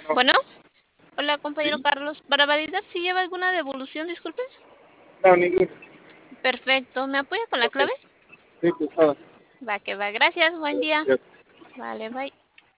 Bueno, hola compañero Sí, Carlos. Para validar si lleva alguna devolución, disculpe. no, ninguno. Perfecto. ¿Me apoya con la Ok, clave? sí, pues nada. Va que va. Gracias. Buen día. Ya. Vale, bye.